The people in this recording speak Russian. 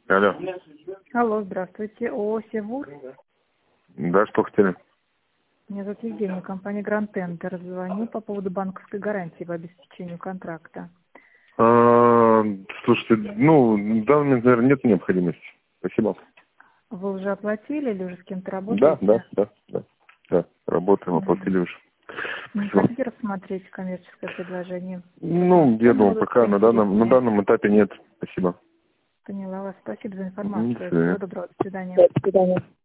Алло. Алло, здравствуйте. ООО «Севур». Да, что хотели? Меня зовут Евгения, компания Grand Tender. Звоню по поводу банковской гарантии по обеспечению контракта. Слушайте, в данный момент, наверное, нет необходимости. Спасибо. Вы уже оплатили или уже с кем-то работаете? Да. Работаем, оплатили уже. Не хотите рассмотреть коммерческое предложение? Я думаю, пока на данном этапе нет. Спасибо. Поняла вас. Спасибо за информацию. До свидания. Всего доброго. До свидания.